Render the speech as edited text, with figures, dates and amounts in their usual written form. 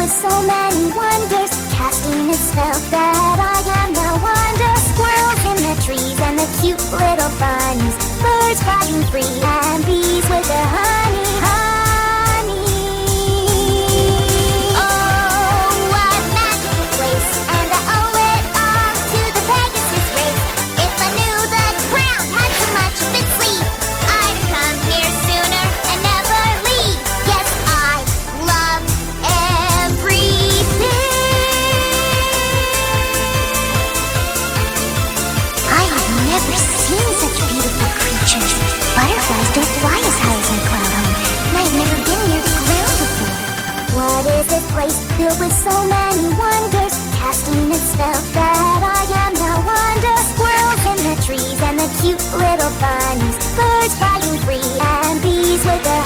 with so many wonders, casting its spell that I am no wonder. Squirrels in the trees and the cute little bunnies, birds flying free and bees with their honey, honey. Oh, what a magical place, and I owe it all to the Pegasus race. If I knew the ground had so much of its sleeve, I'd come here sooner and never leave. Yes, I love everything. I have never seen such beautiful creatures. Butterflies don't fly as high as my cloud home, and I've never been near the ground before. What is this place filled with so many wonders, casting its spell that I am no wonder. Squirrels in the trees and the cute little bunnies, birds flying free and bees with their